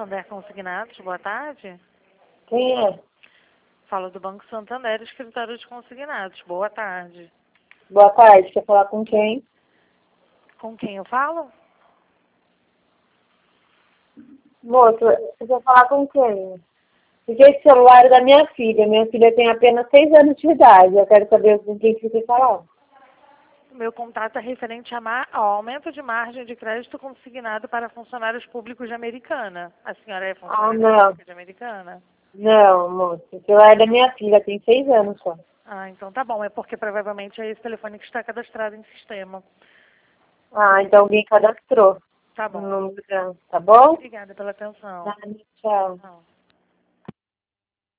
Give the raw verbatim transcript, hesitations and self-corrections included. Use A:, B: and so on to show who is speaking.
A: Santander Consignados, boa tarde.
B: Quem é?
A: Falo do Banco Santander, escritório de consignados. Boa tarde.
B: Boa tarde, quer falar com quem?
A: Com quem eu falo?
B: Moço, você quer falar com quem? Porque esse celular é da minha filha. Minha filha tem apenas seis anos de idade. Eu quero saber com quem você quer falar.
A: Meu contato é referente a ma- ao aumento de margem de crédito consignado para funcionários públicos de Americana. A senhora é
B: Ah,
A: funcionária
B: não.
A: pública de Americana?
B: Não, moço. O celular é da minha filha, tem seis anos só.
A: Ah, então tá bom. É porque provavelmente é esse telefone que está cadastrado em sistema.
B: Ah, então alguém cadastrou
A: Tá
B: o
A: bom.
B: número dela, tá bom?
A: Obrigada pela atenção.
B: Nada, tchau.
A: Tchau.